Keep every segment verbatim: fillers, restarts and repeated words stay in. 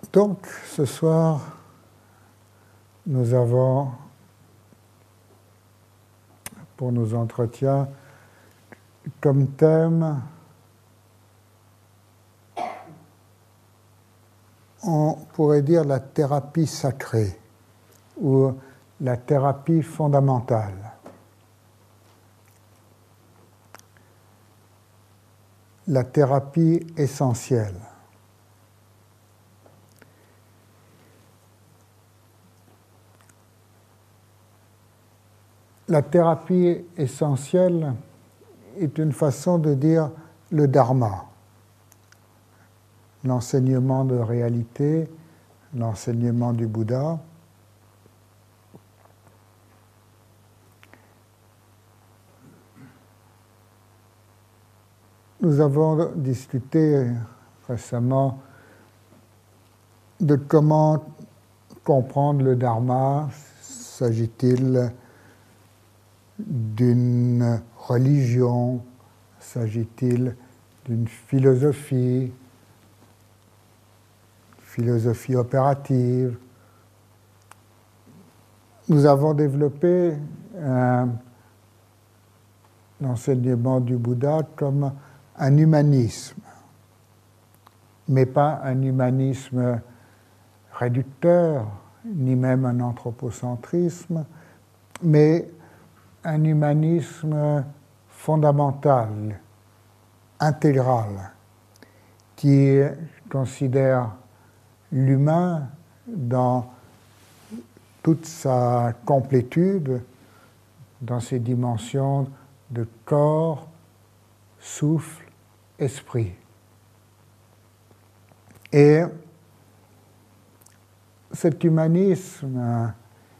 Donc, ce soir, nous avons, pour nos entretiens, comme thème, on pourrait dire la thérapie sacrée ou la thérapie fondamentale. La thérapie essentielle. La thérapie essentielle est une façon de dire le dharma, l'enseignement de réalité, l'enseignement du Bouddha. Nous avons discuté récemment de comment comprendre le dharma. S'agit-il d'une religion? S'agit-il d'une philosophie, philosophie opérative? Nous avons développé un enseignement du Bouddha comme un humanisme, mais pas un humanisme réducteur, ni même un anthropocentrisme, mais un humanisme fondamental, intégral, qui considère l'humain dans toute sa complétude, dans ses dimensions de corps, souffle, esprit. Et cet humanisme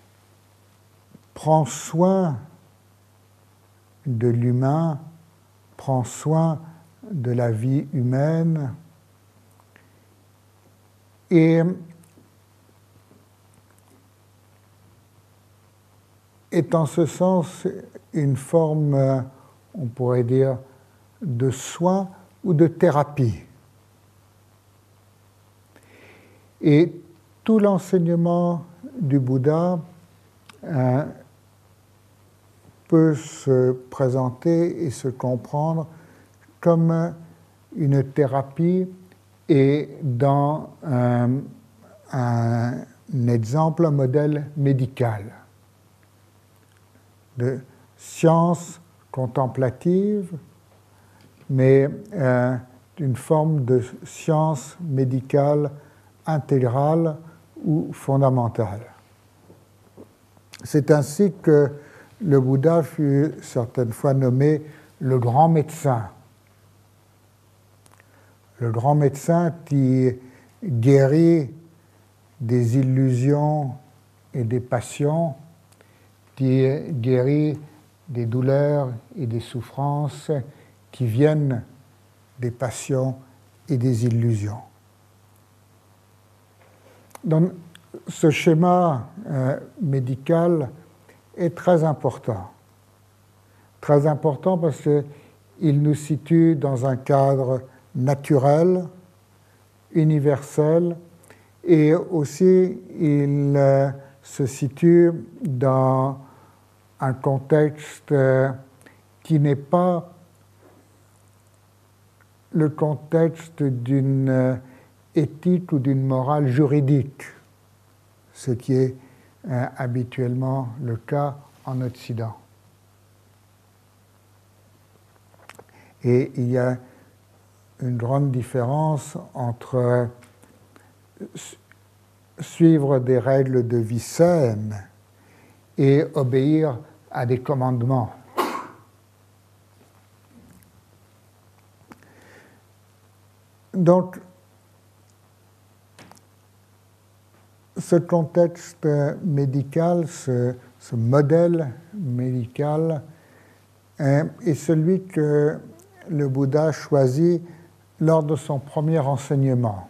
prend soin de l'humain, prend soin de la vie humaine et est en ce sens une forme, on pourrait dire, de soin ou de thérapie. Et tout l'enseignement du Bouddha euh, peut se présenter et se comprendre comme une thérapie et dans un, un exemple, un modèle médical de science contemplative, mais euh, d'une forme de science médicale intégrale ou fondamentale. C'est ainsi que le Bouddha fut certaines fois nommé le grand médecin. Le grand médecin qui guérit des illusions et des passions, qui guérit des douleurs et des souffrances qui viennent des passions et des illusions. Donc, ce schéma euh, médical est très important. Très important parce qu'il nous situe dans un cadre naturel, universel, et aussi il euh, se situe dans un contexte euh, qui n'est pas le contexte d'une euh, éthique ou d'une morale juridique, ce qui est euh, habituellement le cas en Occident. Et il y a une grande différence entre suivre des règles de vie saine et obéir à des commandements. Donc, ce contexte médical, ce, ce modèle médical, hein, est celui que le Bouddha choisit lors de son premier enseignement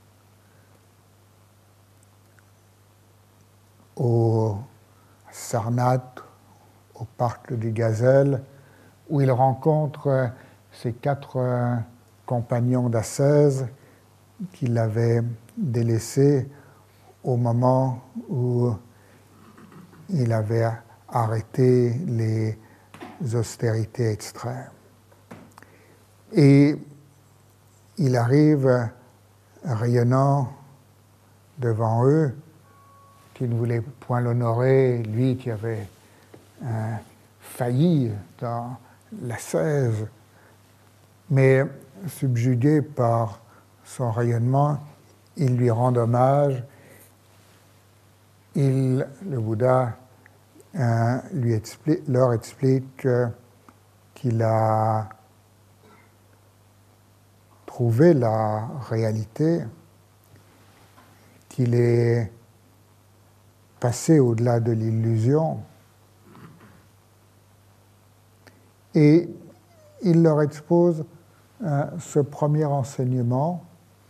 au Sarnath, au parc des Gazelles, où il rencontre ses quatre compagnons d'ascèse qu'il avait délaissé au moment où il avait arrêté les austérités extrêmes. Et il arrive rayonnant devant eux, qui ne voulait point l'honorer, lui qui avait euh, failli dans l'ascèse, mais subjugué par son rayonnement, il lui rend hommage. Il, le Bouddha euh, lui explique, leur explique euh, qu'il a trouvé la réalité, qu'il est passé au-delà de l'illusion, et il leur expose euh, ce premier enseignement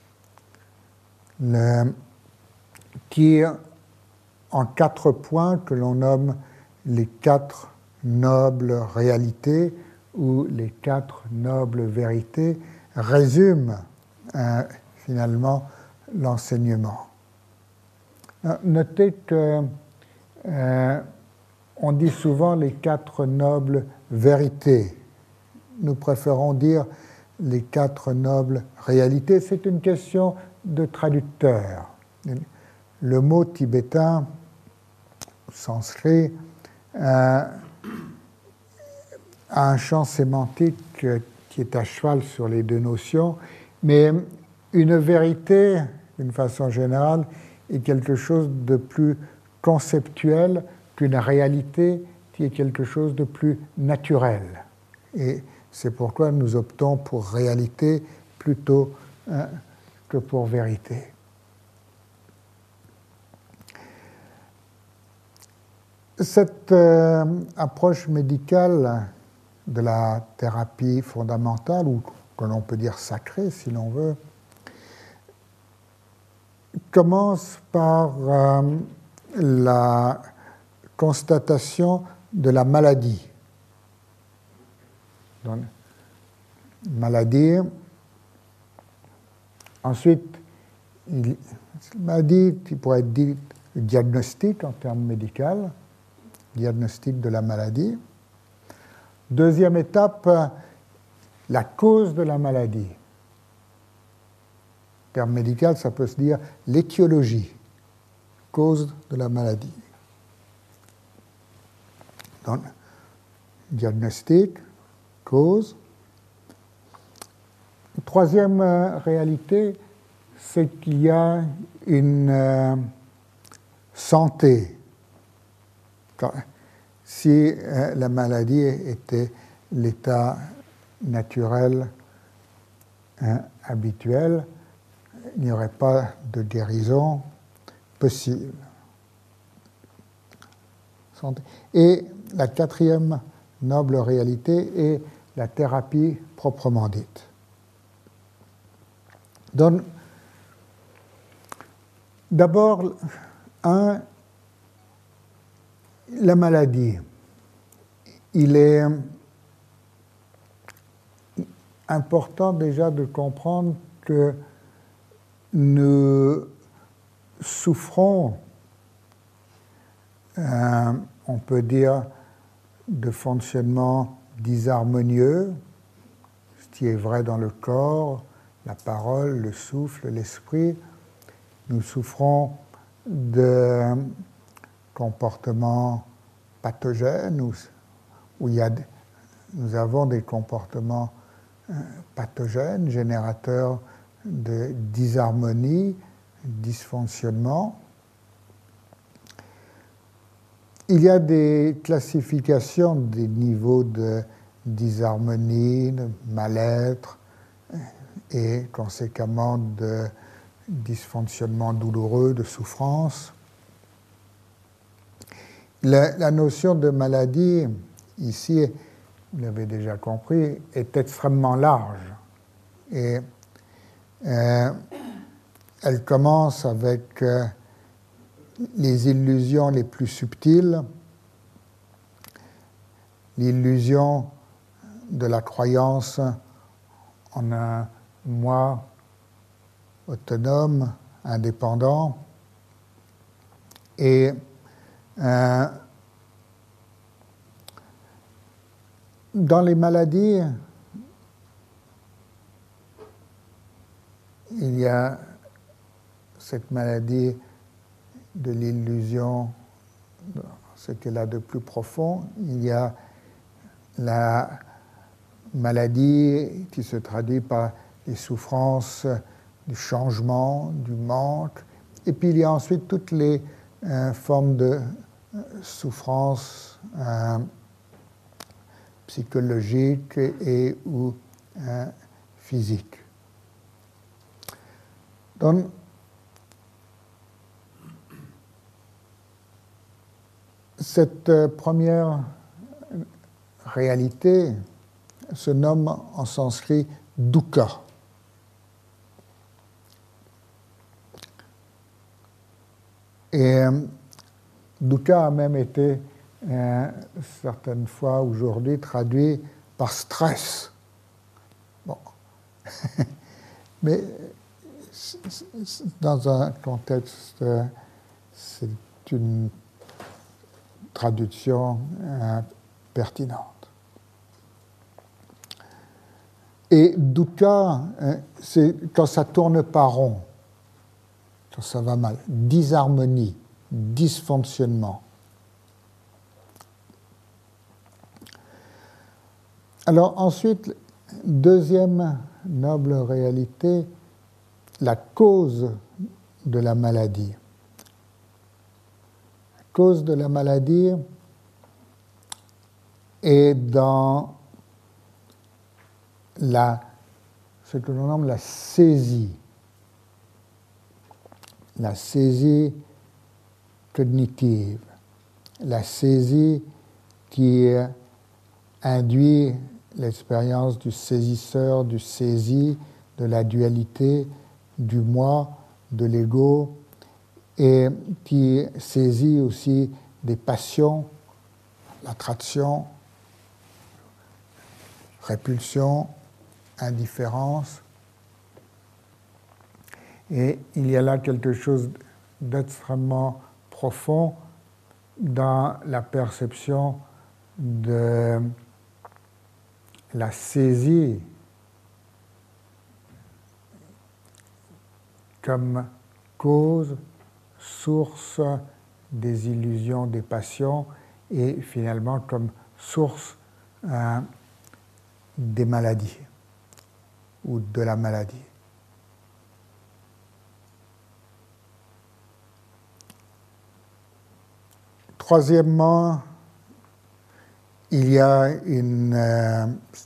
le, qui est en quatre points que l'on nomme les quatre nobles réalités ou les quatre nobles vérités, résume euh, finalement l'enseignement. Notez que euh, on dit souvent les quatre nobles vérités. Nous préférons dire les quatre nobles réalités. C'est une question de traducteur. Le mot tibétain, sanskrit, euh, a un champ sémantique qui est à cheval sur les deux notions, mais une vérité, d'une façon générale, est quelque chose de plus conceptuel qu'une réalité qui est quelque chose de plus naturel. Et c'est pourquoi nous optons pour réalité plutôt hein, que pour vérité. Cette euh, approche médicale de la thérapie fondamentale, ou que l'on peut dire sacrée si l'on veut, commence par euh, la constatation de la maladie. Donc, maladie. Ensuite, il, maladie qui pourrait être dit diagnostic en termes médicaux, diagnostic de la maladie. Deuxième étape, la cause de la maladie. En termes médicaux, ça peut se dire l'étiologie, cause de la maladie. Donc, diagnostic, cause. Troisième euh, réalité, c'est qu'il y a une euh, santé. Quand, si euh, la maladie était l'état naturel hein, habituel, il n'y aurait pas de guérison possible. Santé. Et la quatrième noble réalité est la thérapie proprement dite. Donc, d'abord, un, la maladie. Il est important déjà de comprendre que nous souffrons, euh, on peut dire, de fonctionnement disharmonieux, ce qui est vrai dans le corps, la parole, le souffle, l'esprit. Nous souffrons de comportements pathogènes où, où il y a, nous avons des comportements euh, pathogènes, générateurs de disharmonie, dysfonctionnement. Il y a des classifications des niveaux de disharmonie, de mal-être et conséquemment de dysfonctionnement douloureux, de souffrance. La, la notion de maladie, ici, vous l'avez déjà compris, est extrêmement large. Et euh, elle commence avec euh, les illusions les plus subtiles, l'illusion de la croyance en un moi autonome, indépendant. Et euh, dans les maladies, il y a cette maladie de l'illusion, ce qu'elle a de plus profond. Il y a la maladie qui se traduit par les souffrances du changement, du manque. Et puis il y a ensuite toutes les euh, formes de euh, souffrance euh, psychologique et, et ou euh, physique. Donc, cette euh, première réalité se nomme en sanskrit dukkha. Et euh, dukkha a même été euh, certaines fois aujourd'hui traduit par stress. Bon. Mais dans un contexte, euh, c'est une traduction euh, pertinente. Et dukkha, euh, c'est quand ça tourne pas rond, quand ça va mal, disharmonie, dysfonctionnement. Alors ensuite, deuxième noble réalité, la cause de la maladie. La cause de la maladie est dans la, ce que l'on nomme la saisie. La saisie cognitive. La saisie qui induit l'expérience du saisisseur, du saisi, de la dualité, du moi, de l'ego, et qui saisit aussi des passions, l'attraction, répulsion, indifférence. Et il y a là quelque chose d'extrêmement profond dans la perception de la saisie comme cause, source des illusions, des passions, et finalement comme source euh, des maladies ou de la maladie. Troisièmement, il y a une euh,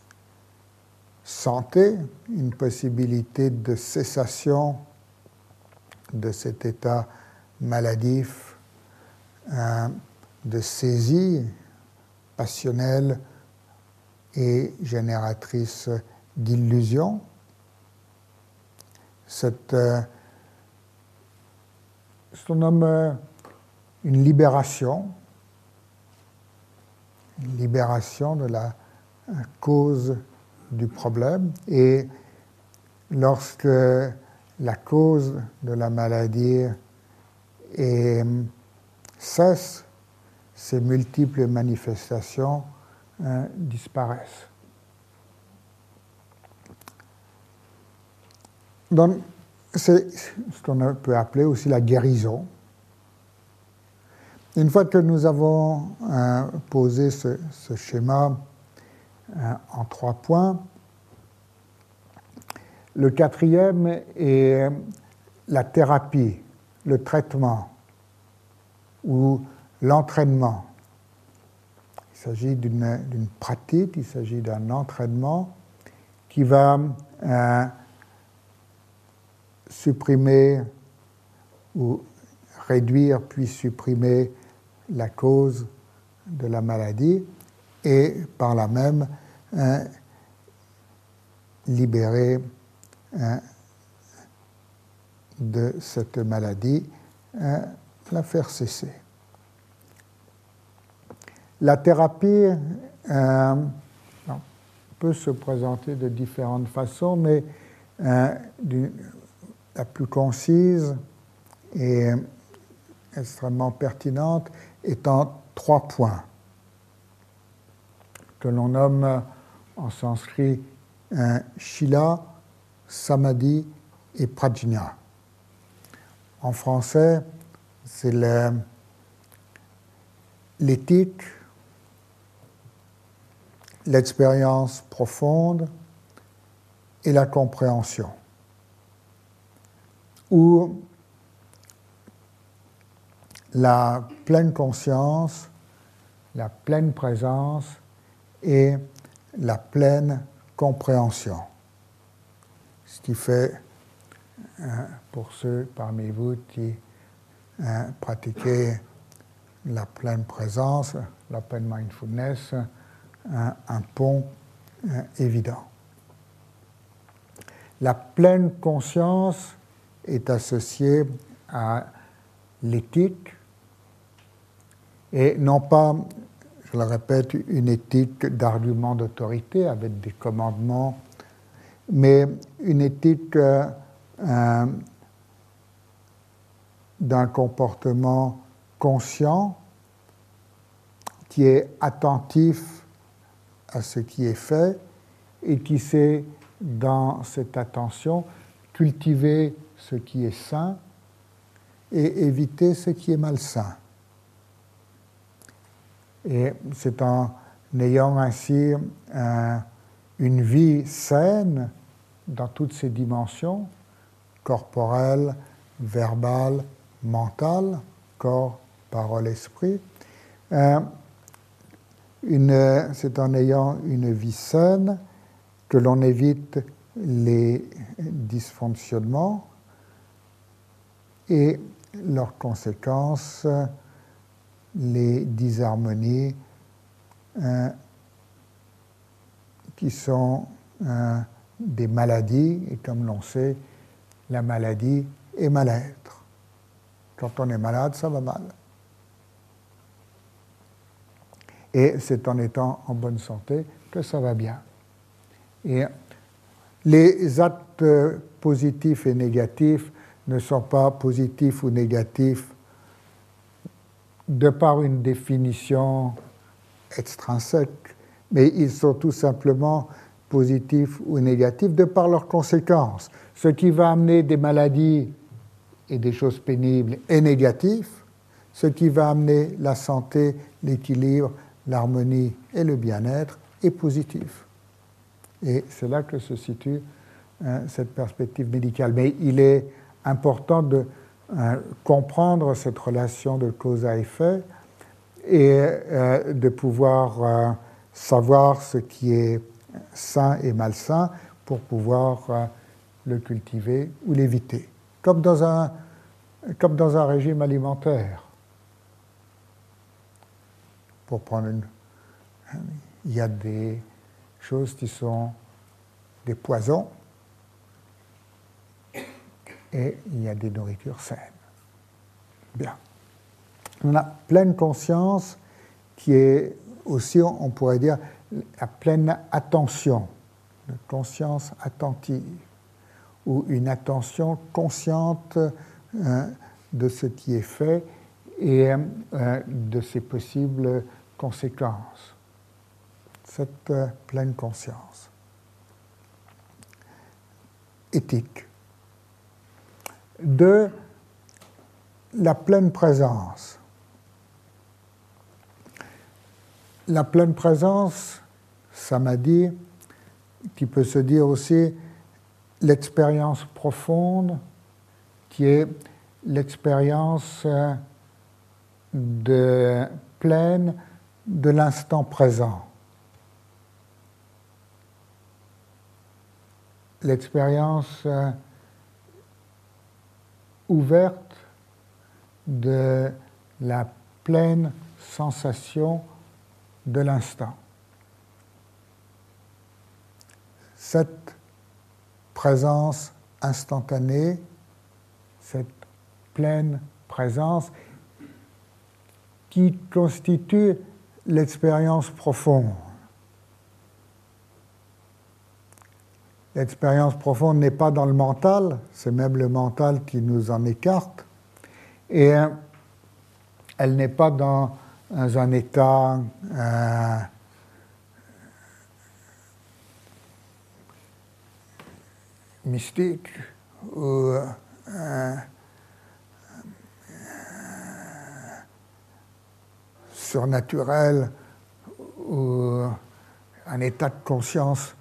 santé, une possibilité de cessation de cet état maladif, euh, de saisie passionnelle et génératrice d'illusions. Cette, euh, ce qu'on nomme euh, une libération, une libération de la euh, cause du problème. Et lorsque la cause de la maladie et cesse, ces multiples manifestations euh, disparaissent. Donc, c'est ce qu'on peut appeler aussi la guérison. Une fois que nous avons euh, posé ce, ce schéma euh, en trois points, le quatrième est la thérapie, le traitement ou l'entraînement. Il s'agit d'une, d'une pratique, il s'agit d'un entraînement qui va euh, supprimer ou réduire puis supprimer la cause de la maladie et par là même euh, libérer euh, de cette maladie, euh, la faire cesser. La thérapie euh, peut se présenter de différentes façons, mais euh, la plus concise et extrêmement pertinente est en trois points, que l'on nomme en sanskrit un shila, samadhi et prajna. En français, c'est le, l'éthique, l'expérience profonde et la compréhension, ou la pleine conscience, la pleine présence et la pleine compréhension. Ce qui fait, hein, pour ceux parmi vous qui hein, pratiquez la pleine présence, la pleine mindfulness, un, un pont hein, évident. La pleine conscience est associée à l'éthique, et non pas, je le répète, une éthique d'argument d'autorité avec des commandements, mais une éthique euh, euh, d'un comportement conscient qui est attentif à ce qui est fait et qui sait, dans cette attention, cultiver ce qui est sain et éviter ce qui est malsain. Et c'est en ayant ainsi euh, une vie saine dans toutes ses dimensions, corporelle, verbale, mentale, corps, parole, esprit, euh, une, c'est en ayant une vie saine que l'on évite les dysfonctionnements et leurs conséquences, les disharmonies euh, qui sont euh, des maladies, et comme l'on sait, la maladie est mal-être. Quand on est malade, ça va mal. Et c'est en étant en bonne santé que ça va bien. Et les actes positifs et négatifs ne sont pas positifs ou négatifs de par une définition extrinsèque, mais ils sont tout simplement positifs ou négatifs de par leurs conséquences. Ce qui va amener des maladies et des choses pénibles est négatif, ce qui va amener la santé, l'équilibre, l'harmonie et le bien-être est positif. Et c'est là que se situe hein, cette perspective médicale. Mais il est important de hein, comprendre cette relation de cause à effet et euh, de pouvoir euh, savoir ce qui est sain et malsain pour pouvoir euh, le cultiver ou l'éviter. Comme dans un, comme dans un régime alimentaire. Pour prendre une... Il y a des choses qui sont des poisons et il y a des nourritures saines. Bien. On a pleine conscience qui est aussi, on pourrait dire, la pleine attention, une conscience attentive ou une attention consciente euh, de ce qui est fait et euh, de ses possibles conséquences. Cette euh, pleine conscience. Éthique. De la pleine présence. La pleine présence, ça m'a dit, qui peut se dire aussi l'expérience profonde, qui est l'expérience de pleine de l'instant présent. L'expérience euh, ouverte de la pleine sensation de l'instant. Cette présence instantanée, cette pleine présence qui constitue l'expérience profonde. L'expérience profonde n'est pas dans le mental, c'est même le mental qui nous en écarte, et elle n'est pas dans un état euh, mystique ou euh, surnaturel ou un état de conscience,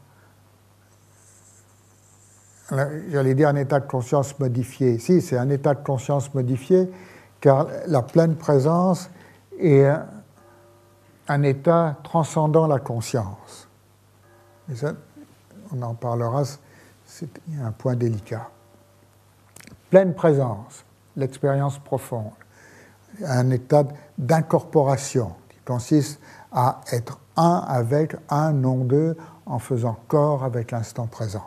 j'allais dire un état de conscience modifié. Si, c'est un état de conscience modifié, car la pleine présence est un état transcendant la conscience. Et ça, on en parlera, c'est un point délicat. Pleine présence, l'expérience profonde, un état d'incorporation qui consiste à être un avec, un, non deux, en faisant corps avec l'instant présent.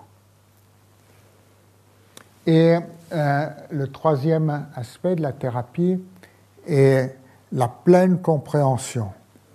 Et euh, le troisième aspect de la thérapie est la pleine compréhension.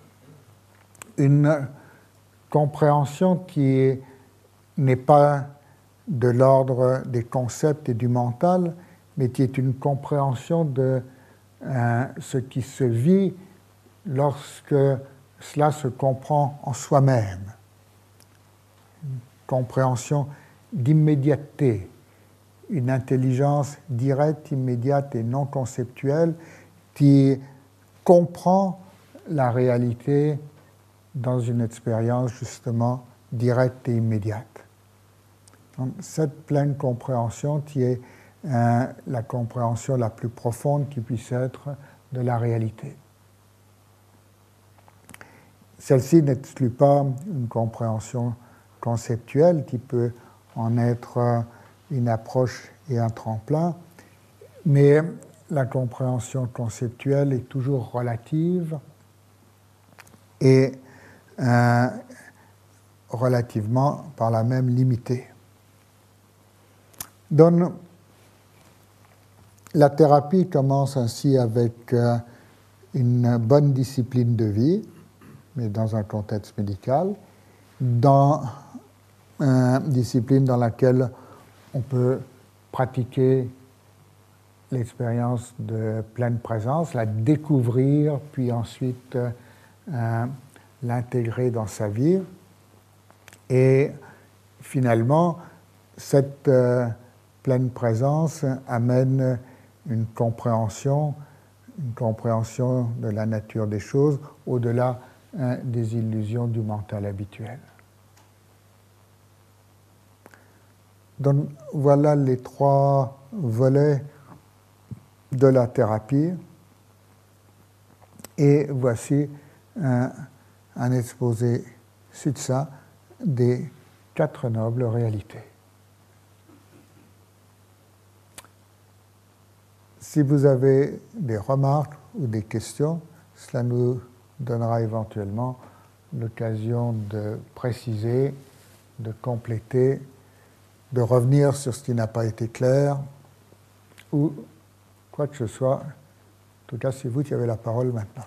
Une compréhension qui n'est pas de l'ordre des concepts et du mental, mais qui est une compréhension de euh, ce qui se vit lorsque cela se comprend en soi-même. Une compréhension d'immédiateté, une intelligence directe, immédiate et non conceptuelle qui comprend la réalité dans une expérience justement directe et immédiate. Donc, cette pleine compréhension qui est euh, la compréhension la plus profonde qui puisse être de la réalité. Celle-ci n'exclut pas une compréhension conceptuelle qui peut en être une approche et un tremplin, mais la compréhension conceptuelle est toujours relative et euh, relativement par là même limitée. Donc, la thérapie commence ainsi avec euh, une bonne discipline de vie, mais dans un contexte médical, dans une discipline dans laquelle on peut pratiquer l'expérience de pleine présence, la découvrir, puis ensuite euh, l'intégrer dans sa vie. Et finalement, cette euh, pleine présence amène une compréhension, une compréhension de la nature des choses au-delà euh, des illusions du mental habituel. Donc voilà les trois volets de la thérapie. Et voici un, un exposé succinct des quatre nobles réalités. Si vous avez des remarques ou des questions, cela nous donnera éventuellement l'occasion de préciser, de compléter, de revenir sur ce qui n'a pas été clair, ou quoi que ce soit. En tout cas, c'est vous qui avez la parole maintenant.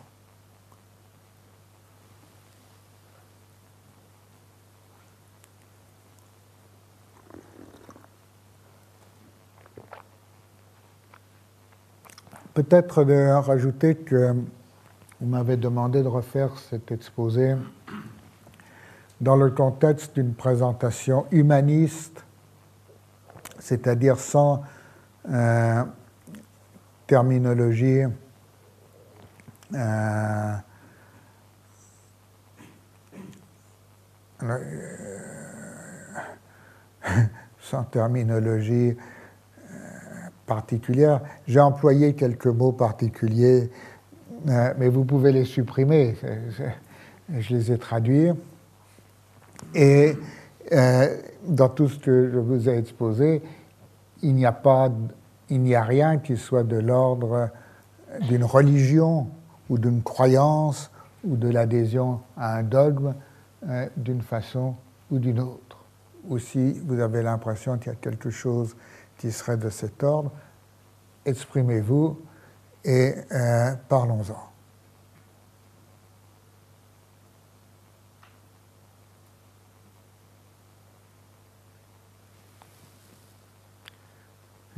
Peut-être de rajouter que vous m'avez demandé de refaire cet exposé dans le contexte d'une présentation humaniste, c'est-à-dire sans euh, terminologie euh, sans terminologie particulière. J'ai employé quelques mots particuliers, euh, mais vous pouvez les supprimer. C'est, c'est, je les ai traduits. Et euh, dans tout ce que je vous ai exposé, il n'y a pas, il n'y a rien qui soit de l'ordre d'une religion ou d'une croyance ou de l'adhésion à un dogme euh, d'une façon ou d'une autre. Ou si vous avez l'impression qu'il y a quelque chose qui serait de cet ordre, exprimez-vous et euh, parlons-en.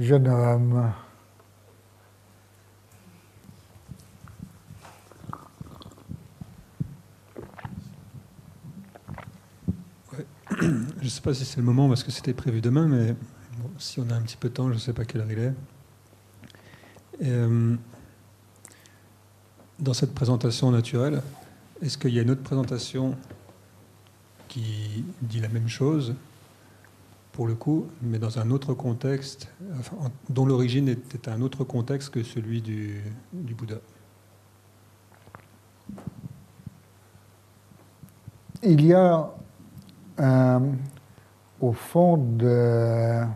jeune homme. Ouais. Je ne sais pas si c'est le moment parce que c'était prévu demain, mais bon, si on a un petit peu de temps, je ne sais pas quelle heure il est. Et, euh, dans cette présentation naturelle, est-ce qu'il y a une autre présentation qui dit la même chose, pour le coup, mais dans un autre contexte, enfin, dont l'origine était un autre contexte que celui du, du Bouddha? Il y a, euh, au fond de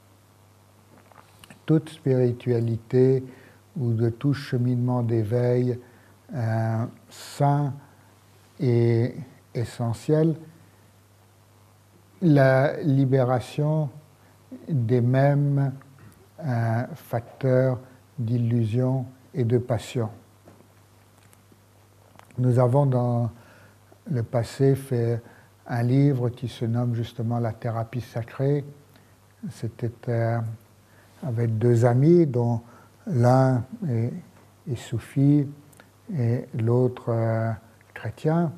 toute spiritualité ou de tout cheminement d'éveil euh, sain et essentiel, la libération des mêmes euh, facteurs d'illusion et de passion. Nous avons dans le passé fait un livre qui se nomme justement La thérapie sacrée. C'était euh, avec deux amis dont l'un est, est soufi et l'autre euh, chrétien.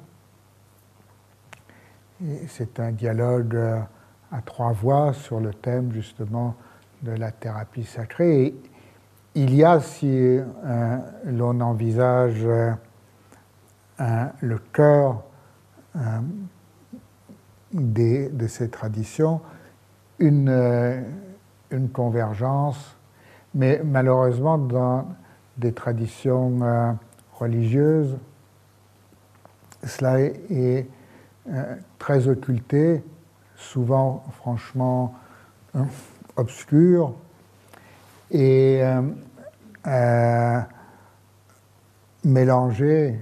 Et c'est un dialogue euh, à trois voix sur le thème justement de la thérapie sacrée. Et il y a, si euh, l'on envisage euh, un, le cœur euh, des, de ces traditions, une, euh, une convergence, mais malheureusement dans des traditions euh, religieuses, cela est, est euh, très occulté, souvent franchement euh, obscur, et euh, euh, mélangé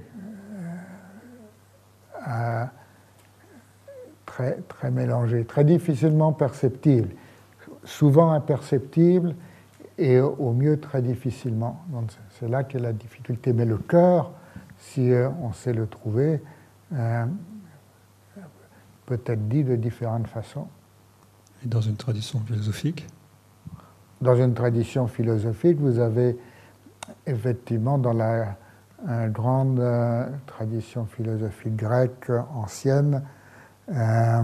euh, très, très mélangé, très difficilement perceptible, souvent imperceptible et au mieux très difficilement. Donc c'est là qu'est la difficulté. Mais le cœur, si euh, on sait le trouver, euh, peut être dit de différentes façons. Et dans une tradition philosophique? Dans une tradition philosophique, vous avez effectivement dans la euh, grande euh, tradition philosophique grecque ancienne euh,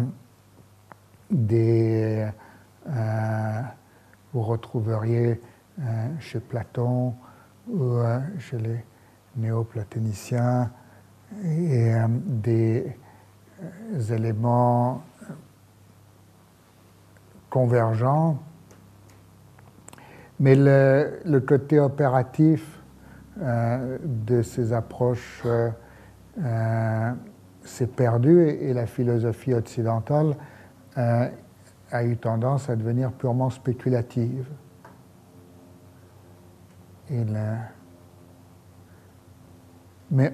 des, euh, vous retrouveriez euh, chez Platon ou euh, chez les néoplatoniciens et euh, des euh, éléments convergents, mais le, le côté opératif euh, de ces approches euh, euh, s'est perdu et, et la philosophie occidentale euh, a eu tendance à devenir purement spéculative. Et le... Mais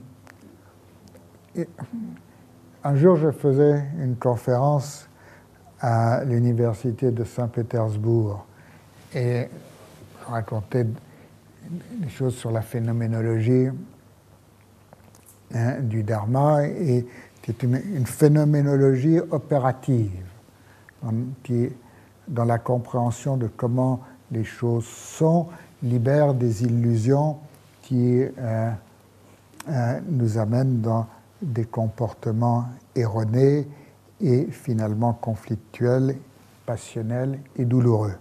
et, un jour, je faisais une conférence à l'université de Saint-Pétersbourg et racontais des choses sur la phénoménologie hein, du Dharma, et c'est une, une phénoménologie opérative dans, qui, dans la compréhension de comment les choses sont, libère des illusions qui euh, euh, nous amènent dans des comportements erronés et finalement conflictuels, passionnels et douloureux.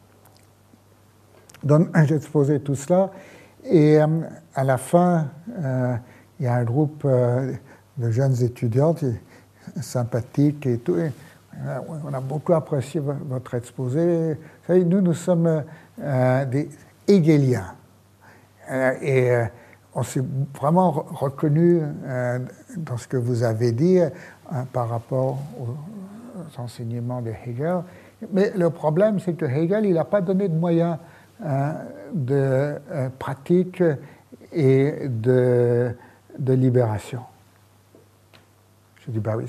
Donc j'ai exposé tout cela et euh, à la fin, euh, il y a un groupe euh, de jeunes étudiantes sympathiques et tout. Et, euh, on a beaucoup apprécié votre exposé. Vous savez, nous, nous sommes euh, des hegeliens. Euh, et euh, on s'est vraiment reconnu euh, dans ce que vous avez dit euh, par rapport aux enseignements de Hegel. Mais le problème, c'est que Hegel, il n'a pas donné de moyens euh, de euh, pratique et de, de libération. Je dis, bah oui.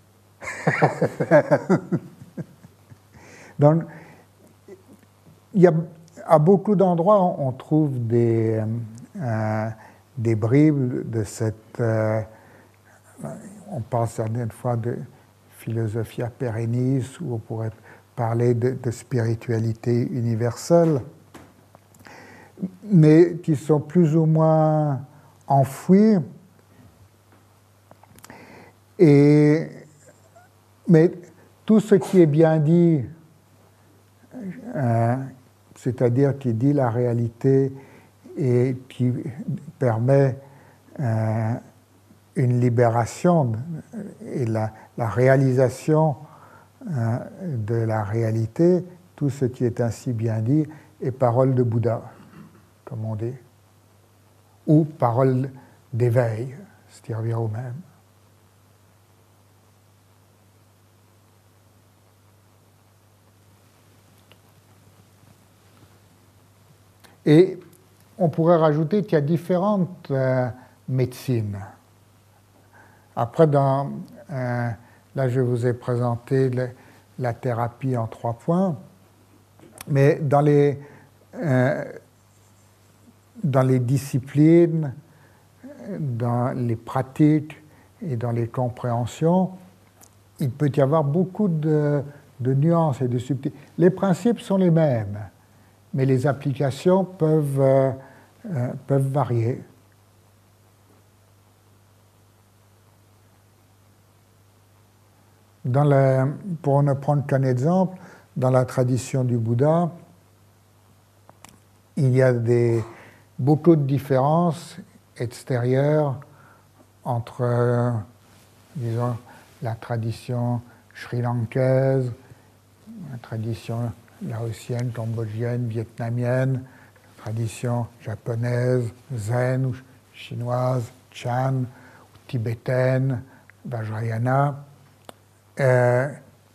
Donc, il y a, à beaucoup d'endroits, on trouve des, euh, des bribes de cette... Euh, on parle certaines fois de philosophie pérennis, ou on pourrait parler de, de spiritualité universelle, mais qui sont plus ou moins enfouis. Et, mais tout ce qui est bien dit, euh, c'est-à-dire qui dit la réalité et qui permet euh, une libération et la, la réalisation euh, de la réalité, tout ce qui est ainsi bien dit est parole de Bouddha, comme on dit, ou parole d'éveil, c'est-à-dire revient au même. Et on pourrait rajouter qu'il y a différentes euh, médecines. Après, dans, euh, là, je vous ai présenté le, la thérapie en trois points, mais dans les, euh, dans les disciplines, dans les pratiques et dans les compréhensions, il peut y avoir beaucoup de, de nuances et de subtilités. Les principes sont les mêmes, mais les applications peuvent, euh, euh, peuvent varier. Dans la, pour ne prendre qu'un exemple, dans la tradition du Bouddha, il y a des, beaucoup de différences extérieures entre, euh, disons, la tradition sri-lankaise, la tradition laotienne, cambodgienne, vietnamienne, la tradition japonaise, zen ou chinoise, chan, ou tibétaine, vajrayana. Euh,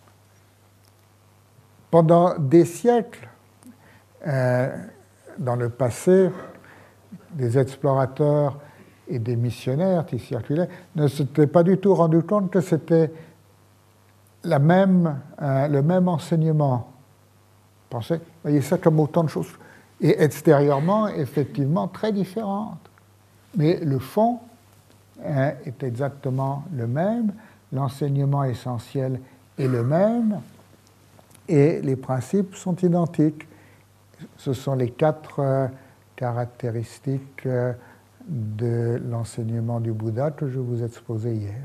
pendant des siècles, euh, dans le passé, des explorateurs et des missionnaires qui circulaient ne s'étaient pas du tout rendus compte que c'était la même, euh, le même enseignement. Pensez, voyez ça comme autant de choses. Et extérieurement, effectivement, très différentes. Mais le fond euh, est exactement le même. L'enseignement essentiel est le même et les principes sont identiques. Ce sont les quatre euh, caractéristiques euh, de l'enseignement du Bouddha que je vous ai exposé hier.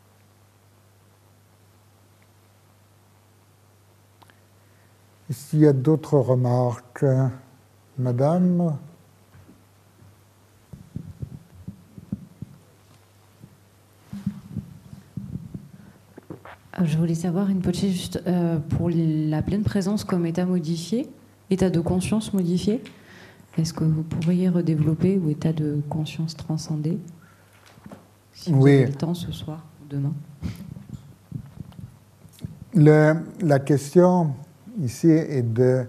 S'il y a d'autres remarques, Madame ? Je voulais savoir, Rinpoche, juste euh, pour la pleine présence comme état modifié, état de conscience modifié, est-ce que vous pourriez redévelopper, ou état de conscience transcendé, si vous oui. avez le temps ce soir ou demain? Le, la question ici est de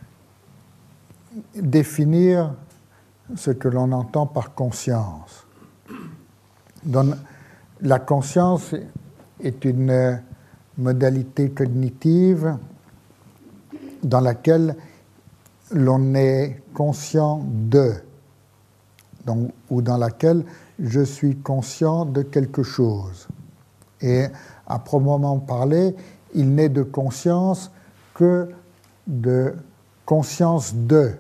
définir ce que l'on entend par conscience. Donc, la conscience est une modalité cognitive dans laquelle l'on est conscient de, donc, ou dans laquelle je suis conscient de quelque chose. Et à proprement parler, il n'est de conscience que de conscience de,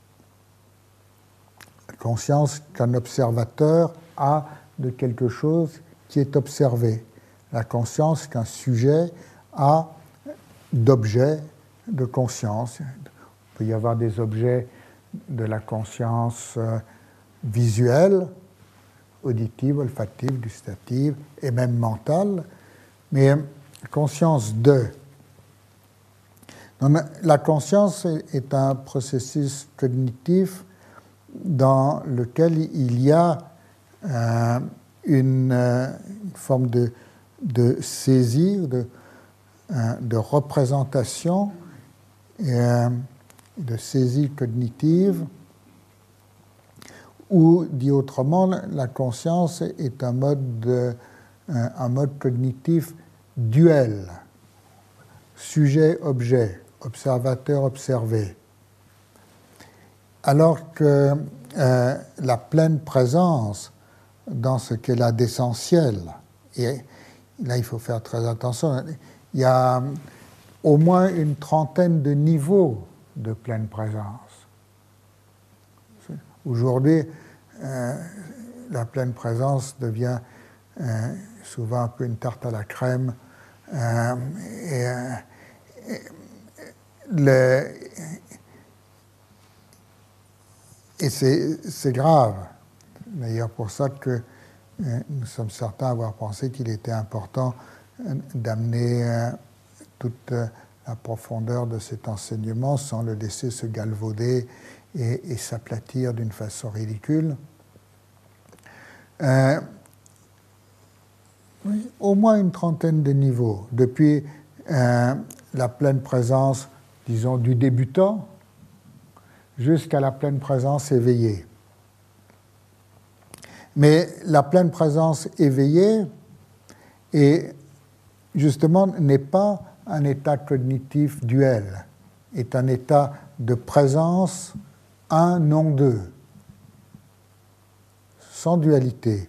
conscience qu'un observateur a de quelque chose qui est observé. La conscience qu'un sujet a d'objets de conscience. Il peut y avoir des objets de la conscience euh, visuelle, auditive, olfactive, gustative et même mentale, mais conscience de. Donc, la conscience est un processus cognitif dans lequel il y a euh, une, euh, une forme de de saisie, de, euh, de représentation, et, euh, de saisie cognitive, ou, dit autrement, la conscience est un mode, de, euh, un mode cognitif duel, sujet-objet, observateur-observé. Alors que euh, la pleine présence dans ce qu'elle a d'essentiel, et là, il faut faire très attention. Il y a au moins une trentaine de niveaux de pleine présence. Aujourd'hui, euh, la pleine présence devient euh, souvent un peu une tarte à la crème. Euh, et, euh, et, le, et c'est grave. D'ailleurs, pour ça que euh, nous sommes certains avoir pensé qu'il était important euh, d'amener euh, toute euh, la profondeur de cet enseignement sans le laisser se galvauder et, et s'aplatir d'une façon ridicule. Euh, oui, au moins une trentaine de niveaux, depuis euh, la pleine présence, disons, du débutant jusqu'à la pleine présence éveillée. Mais la pleine présence éveillée est, justement, n'est pas un état cognitif duel, est un état de présence un, non deux, sans dualité.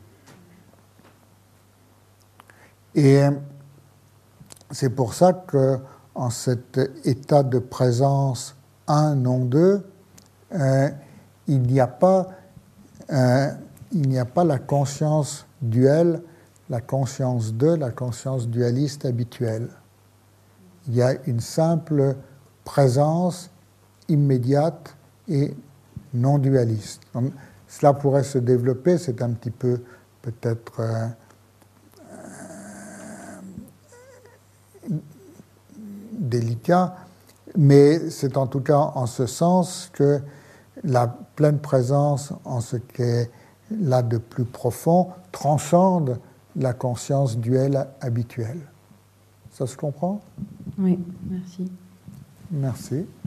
Et c'est pour ça qu'en cet état de présence un, non deux, euh, il n'y a pas, euh, il n'y a pas la conscience duel, la conscience de, la conscience dualiste habituelle. Il y a une simple présence immédiate et non dualiste. Donc, cela pourrait se développer, c'est un petit peu peut-être euh, délicat, mais c'est en tout cas en ce sens que la pleine présence, en ce qu'est là de plus profond, transcende la conscience duelle habituelle. Ça se comprend ? Oui, merci. Merci.